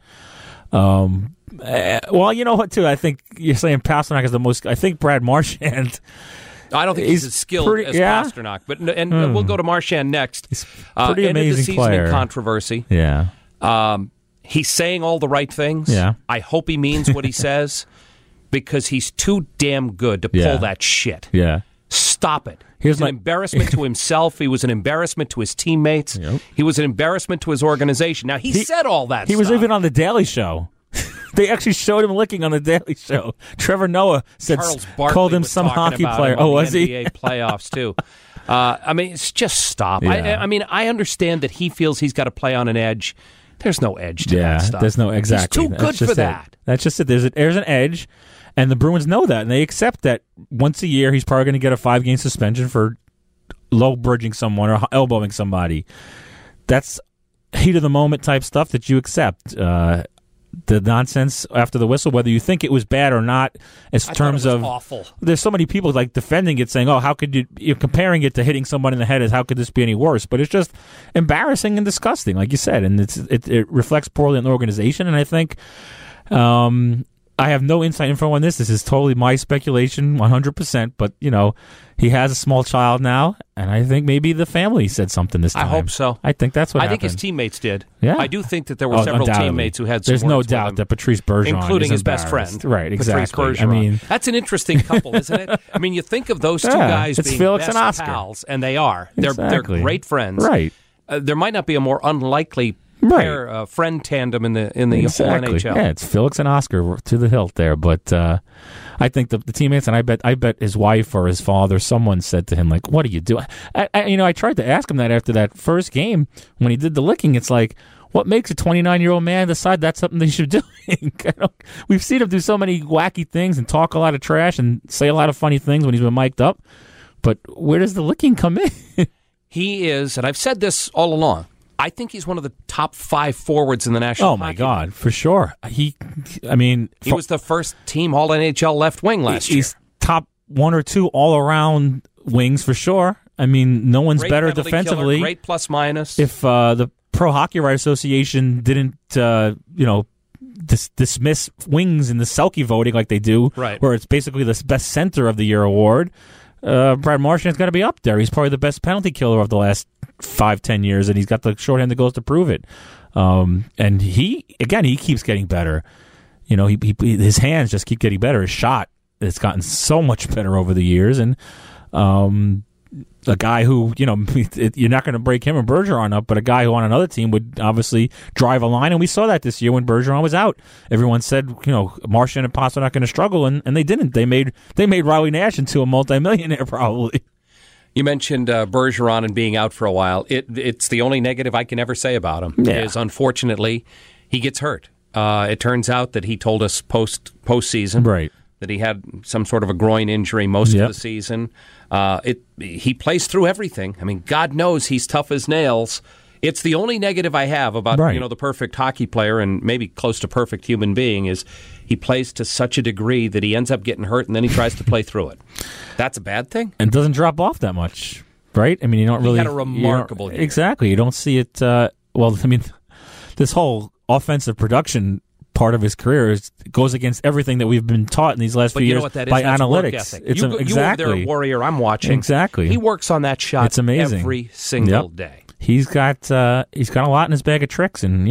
Well, you know what? Too, I think you're saying Pastrnak is the most. I think Brad Marchand. I don't think he's as skilled as Pastrnak, but we'll go to Marchand next. He's pretty amazing end of the season player. In controversy. Yeah. He's saying all the right things. Yeah. I hope he means what he says because he's too damn good to pull that shit. Yeah. Stop it. He was an embarrassment to himself. He was an embarrassment to his teammates. Yep. He was an embarrassment to his organization. Now, he said all that stuff. He was even on The Daily Show. They actually showed him licking on The Daily Show. Trevor Noah called him some hockey player. Oh, was he? NBA playoffs, too. It's just stop. Yeah. I understand that he feels he's got to play on an edge. There's no edge to that stuff. There's no exactly. He's too good for that. That's just it. There's an edge, and the Bruins know that, and they accept that once a year he's probably going to get a 5-game suspension for low bridging someone or elbowing somebody. That's heat of the moment type stuff that you accept. The nonsense after the whistle, whether you think it was bad or not, in terms of awful. There's so many people defending it, saying, "Oh, how could you're comparing it to hitting someone in the head? As how could this be any worse?" But it's just embarrassing and disgusting, like you said, and it reflects poorly on the organization. And I think I have no inside info on this. This is totally my speculation, 100%. But he has a small child now, and I think maybe the family said something this time. I hope so. I think that's what happened. I think his teammates did. Yeah. I do think that there were several teammates who had some There's no doubt that Patrice Bergeron including is his best friend. Right, exactly. Patrice Bergeron. That's an interesting couple, isn't it? You think of those two guys being Felix best and Oscar. pals, and they are. They're great friends. Right. There might not be a more unlikely pair, friend tandem in the whole NHL. Yeah, it's Felix and Oscar to the hilt there. But I think the teammates, and I bet his wife or his father, someone said to him, what are you doing? I tried to ask him that after that first game when he did the licking. It's like, what makes a 29-year-old man decide that's something they should be doing? We've seen him do so many wacky things and talk a lot of trash and say a lot of funny things when he's been mic'd up. But where does the licking come in? He is, and I've said this all along, I think he's one of the top 5 forwards in the National Hockey League. Oh, my God, for sure. He was the first team All-NHL left wing last year. He's top 1 or 2 all-around wings for sure. No one's great better defensively. Killer, great plus-minus. If the Pro Hockey Writers Association didn't, dismiss wings in the Selke voting like they do, right, where it's basically the best center of the year award, Brad Marchand's got to be up there. He's probably the best penalty killer of the last 5-10 years, and he's got the shorthanded goals to prove it. And he keeps getting better. His hands just keep getting better. His shot has gotten so much better over the years, and a guy who, you're not going to break him and Bergeron up, but a guy who on another team would obviously drive a line, and we saw that this year when Bergeron was out. Everyone said, Marchand and Pastrnak are not going to struggle, and they didn't. They made Riley Nash into a multimillionaire probably. You mentioned Bergeron and being out for a while. It's the only negative I can ever say about him is, unfortunately, he gets hurt. It turns out that he told us postseason, right, that he had some sort of a groin injury most of the season. He plays through everything. God knows he's tough as nails. It's the only negative I have about the perfect hockey player and maybe close to perfect human being is he plays to such a degree that he ends up getting hurt and then he tries to play through it. That's a bad thing. And doesn't drop off that much, right? You don't really... He had a remarkable year. Exactly. You don't see it... this whole offensive production part of his career goes against everything that we've been taught in these last few you years know what that is? by That's work analytics. ethic. It's you exactly over there, Warrior. I'm watching. Exactly. He works on that shot. It's amazing. Every single day. He's got a lot in his bag of tricks, and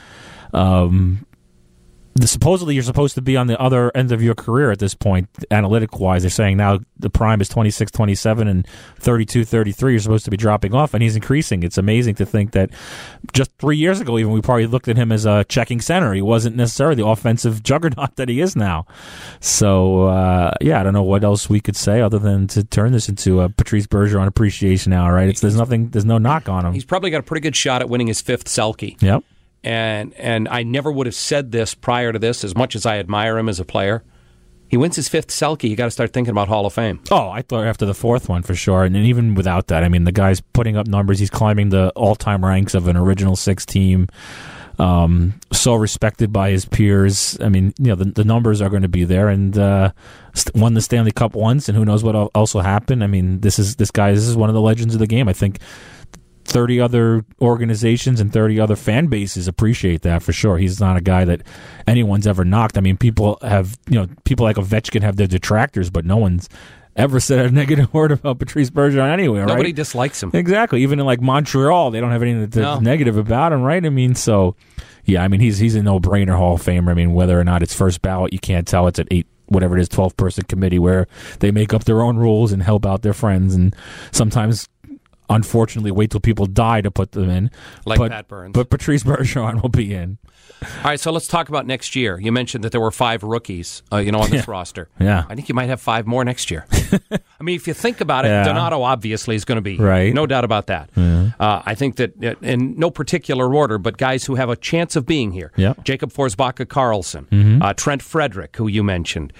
supposedly you're supposed to be on the other end of your career at this point, analytic-wise. They're saying now the prime is 26, 27, and 32, 33. You're supposed to be dropping off, and he's increasing. It's amazing to think that just 3 years ago, even, we probably looked at him as a checking center. He wasn't necessarily the offensive juggernaut that he is now. So, I don't know what else we could say other than to turn this into a Patrice Bergeron appreciation hour, right? There's no knock on him. He's probably got a pretty good shot at winning his 5th Selke. Yep. And I never would have said this prior to this, as much as I admire him as a player. He wins his 5th Selke, you got to start thinking about Hall of Fame. Oh, I thought after the 4th one for sure. And even without that, I mean, the guy's putting up numbers. He's climbing the all-time ranks of an original 6 team. So respected by his peers. I mean, the numbers are going to be there, and won the Stanley Cup once, and who knows what else will happen. I mean, this is one of the legends of the game. I think 30 other organizations and 30 other fan bases appreciate that for sure. He's not a guy that anyone's ever knocked. I mean, people like Ovechkin have their detractors, but no one's ever said a negative word about Patrice Bergeron anywhere, right? Nobody dislikes him. Exactly. Even in like Montreal, they don't have anything negative about him, right? I mean, so yeah, I mean, he's a no-brainer Hall of Famer. I mean, whether or not it's first ballot, you can't tell. It's an 12-person committee where they make up their own rules and help out their friends, and sometimes, unfortunately, wait till people die to put them in. Pat Burns. But Patrice Bergeron will be in. All right, so let's talk about next year. You mentioned that there were 5 rookies, on this roster. Yeah. I think you might have 5 more next year. I mean, if you think about it, Donato obviously is going to be. Right. No doubt about that. Yeah. I think that, in no particular order, but guys who have a chance of being here. Yeah. Jacob Forsbacka-Karlsson, Trent Frederick, who you mentioned.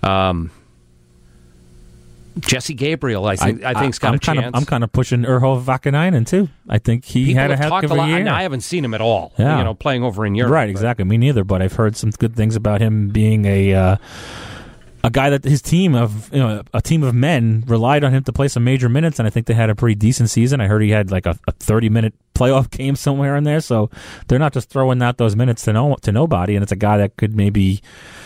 Jesse Gabriel, I think's got a chance. I'm kind of pushing Urho Vakanainen too. I think People had a heck of a year. I haven't seen him at all. Yeah. Playing over in Europe. Right, exactly. Me neither. But I've heard some good things about him being a guy that his team of a team of men relied on him to play some major minutes, and I think they had a pretty decent season. I heard he had like a 30-minute playoff game somewhere in there. So they're not just throwing out those minutes to nobody, and it's a guy that could maybe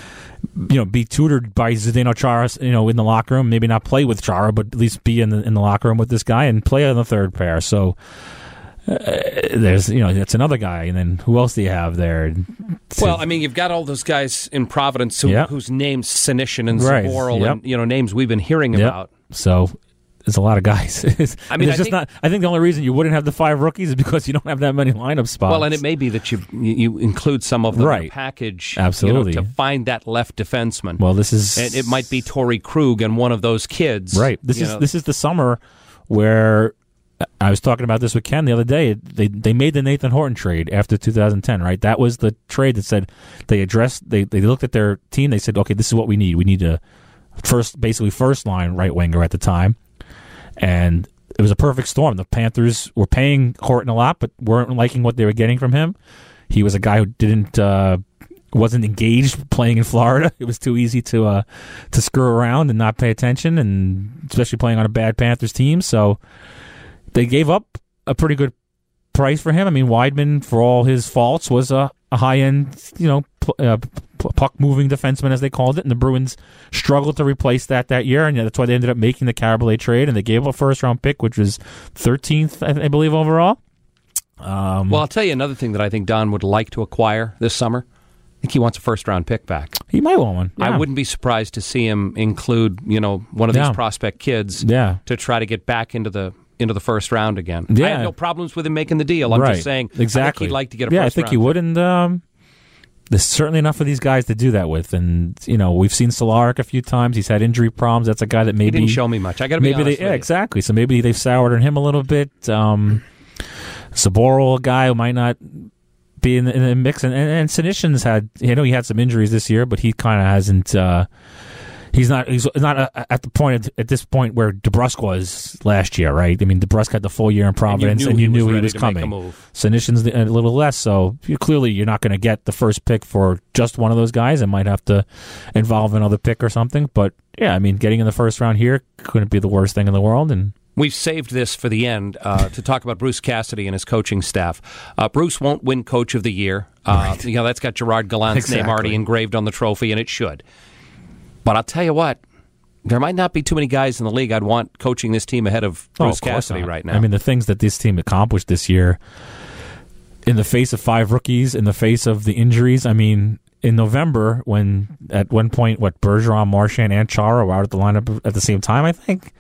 be tutored by Zdeno Chara, in the locker room. Maybe not play with Chara, but at least be in the locker room with this guy and play on the third pair. So there's, that's another guy. And then who else do you have there? Well, I mean, you've got all those guys in Providence whose names Senyshyn and Zaboral and names we've been hearing about. So there's a lot of guys. I mean, I think the only reason you wouldn't have the 5 rookies is because you don't have that many lineup spots. Well, and it may be that you include some of them in the package, absolutely, to find that left defenseman. Well, this is it might be Torrey Krug and one of those kids, right? This is the summer where I was talking about this with Ken the other day. They made the Nathan Horton trade after 2010, right? That was the trade that said they looked at their team. They said, okay, this is what we need. We need a first line right winger at the time. And it was a perfect storm. The Panthers were paying Horton a lot, but weren't liking what they were getting from him. He was a guy who wasn't engaged playing in Florida. It was too easy to screw around and not pay attention, and especially playing on a bad Panthers team. So they gave up a pretty good price for him. I mean, Weidman, for all his faults, was a high-end, puck-moving defenseman, as they called it, and the Bruins struggled to replace that year, and that's why they ended up making the Carabellet trade, and they gave up a first-round pick, which was 13th, I believe, overall. Well, I'll tell you another thing that I think Don would like to acquire this summer. I think he wants a first-round pick back. He might want one. Yeah. I wouldn't be surprised to see him include, one of these prospect kids to try to get back into the first round again. Yeah. I have no problems with him making the deal. I'm just saying, exactly. I think he'd like to get a first round. I think he would, and there's certainly enough of these guys to do that with. And, we've seen Solaric a few times. He's had injury problems. That's a guy that maybe... He didn't show me much. I got to be honest with you. Exactly. So maybe they've soured on him a little bit. Saboral, a guy who might not be in the mix. And Senyshyn's he had some injuries this year, but he kind of hasn't... He's not at the point at this point where DeBrusk was last year, right? I mean, DeBrusk had the full year in Providence, and you knew he was coming. Senyshyn's a little less, so clearly you're not going to get the first pick for just one of those guys. It might have to involve another pick or something. But yeah, I mean, getting in the first round here couldn't be the worst thing in the world. And We've saved this for the end to talk about Bruce Cassidy and his coaching staff. Bruce won't win Coach of the Year. Right. That's got Gerard Gallant's name already engraved on the trophy, and it should. But I'll tell you what, there might not be too many guys in the league I'd want coaching this team ahead of Bruce Cassidy right now. I mean, the things that this team accomplished this year, in the face of 5 rookies, in the face of the injuries, I mean, in November, when at one point, Bergeron, Marchand, and Chara were out at the lineup at the same time, I think,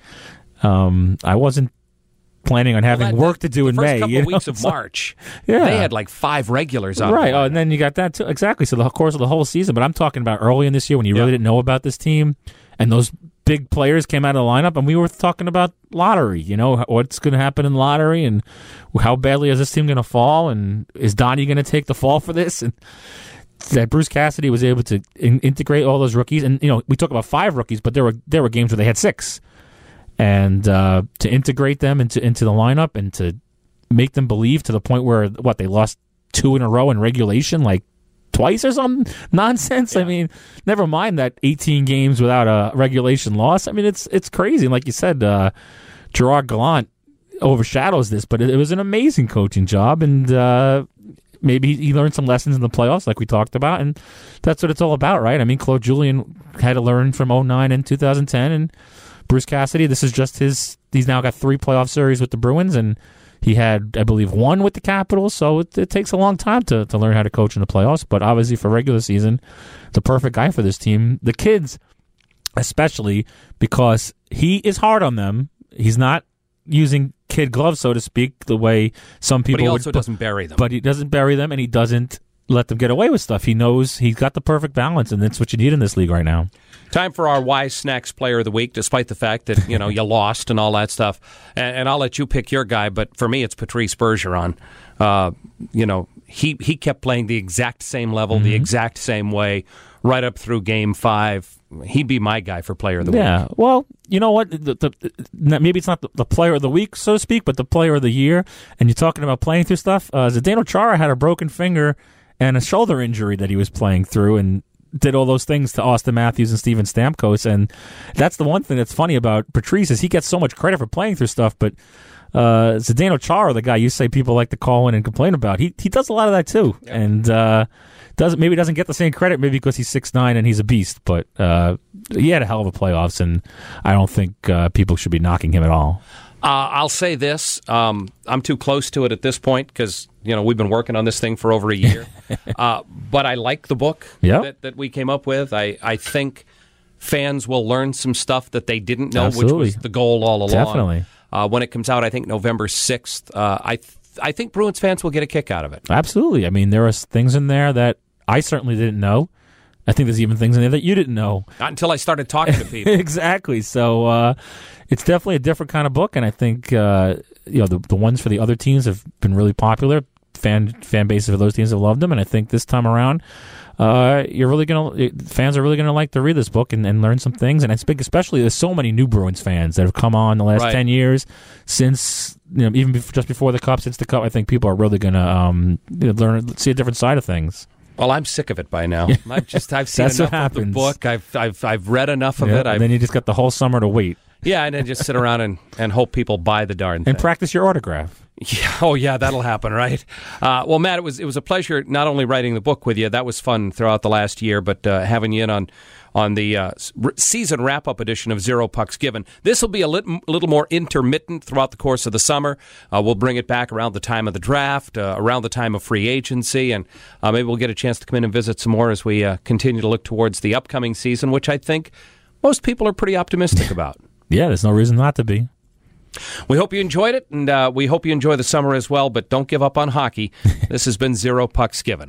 I wasn't planning on having work to do in May. The first couple weeks of March, yeah, they had like 5 regulars on. Right, and then you got that too. Exactly. So the course of the whole season. But I'm talking about early in this year when you really didn't know about this team, and those big players came out of the lineup, and we were talking about lottery. What's going to happen in the lottery, and how badly is this team going to fall, and is Donnie going to take the fall for this? And that Bruce Cassidy was able to integrate all those rookies, and we talk about 5 rookies, but there were games where they had 6. And to integrate them into the lineup and to make them believe to the point where, they lost 2 in a row in regulation, like twice or some nonsense. Yeah. I mean, never mind that 18 games without a regulation loss. I mean, it's crazy. And like you said, Gerard Gallant overshadows this, but it was an amazing coaching job. And maybe he learned some lessons in the playoffs like we talked about. And that's what it's all about, right? I mean, Claude Julien had to learn from 2009 and 2010, and Bruce Cassidy, this is just he's now got 3 playoff series with the Bruins, and he had, I believe, 1 with the Capitals, so it takes a long time to learn how to coach in the playoffs, but obviously for regular season, the perfect guy for this team. The kids, especially, because he is hard on them. He's not using kid gloves, so to speak, the way some people would. But he also doesn't bury them. But he doesn't bury them, and he doesn't let them get away with stuff. He knows he's got the perfect balance, and that's what you need in this league right now. Time for our Wise Snacks Player of the Week, despite the fact that, you lost and all that stuff. And I'll let you pick your guy, but for me, it's Patrice Bergeron. He kept playing the exact same level, the exact same way, right up through Game 5. He'd be my guy for Player of the Week. Yeah, well, you know what? Maybe it's not the Player of the Week, so to speak, but the Player of the Year. And you're talking about playing through stuff. Zdeno Chara had a broken finger and a shoulder injury that he was playing through, and did all those things to Austin Matthews and Steven Stamkos, and that's the one thing that's funny about Patrice is he gets so much credit for playing through stuff, but Zdeno Chara, the guy you say people like to call in and complain about, he does a lot of that too, and doesn't get the same credit maybe because he's 6'9" and he's a beast, but he had a hell of a playoffs, and I don't think people should be knocking him at all. I'll say this. I'm too close to it at this point because, we've been working on this thing for over a year. But I like the book that we came up with. I think fans will learn some stuff that they didn't know, which was the goal all along. Definitely. When it comes out, I think November 6th, I think Bruins fans will get a kick out of it. Absolutely. I mean, there are things in there that I certainly didn't know. I think there's even things in there that you didn't know. Not until I started talking to people. Exactly. So it's definitely a different kind of book, and I think the ones for the other teams have been really popular. Fan bases of those teams have loved them, and I think this time around, fans are really gonna like to read this book and learn some things. And it's big, especially there's so many new Bruins fans that have come on the last 10 years since even just before the Cup, since the Cup. I think people are really gonna see a different side of things. Well, I'm sick of it by now. I've seen enough of the book. I've read enough of it. And then you just got the whole summer to wait. Yeah, and then just sit around and hope people buy the darn thing. And practice your autograph. Yeah, oh yeah, that'll happen, right? Well, Matt, it was a pleasure not only writing the book with you. That was fun throughout the last year, but having you in on the season wrap-up edition of Zero Pucks Given. This will be a little more intermittent throughout the course of the summer. We'll bring it back around the time of the draft, around the time of free agency, and maybe we'll get a chance to come in and visit some more as we continue to look towards the upcoming season, which I think most people are pretty optimistic about. Yeah, there's no reason not to be. We hope you enjoyed it, and we hope you enjoy the summer as well, but don't give up on hockey. This has been Zero Pucks Given.